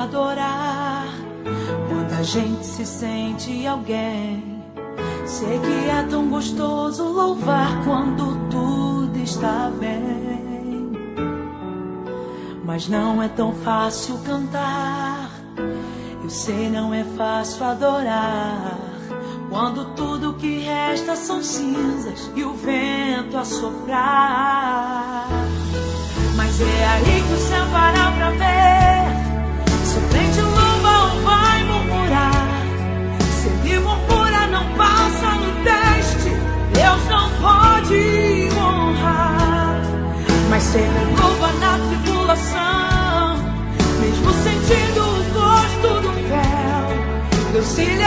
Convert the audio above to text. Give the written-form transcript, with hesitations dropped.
adorar. Quando a gente se sente alguém, sei que é tão gostoso louvar quando tudo está bem. Mas não é tão fácil cantar, eu sei, não é fácil adorar, quando tudo que resta são cinzas e o vento a soprar. Mas é aí que o céu para pra ver se o crente louva ou vai murmurar. Se ele murmura não passa no teste, Deus não pode honrar. Mas se ele louva na tribulação, mesmo sentindo o gosto do fel, Deus se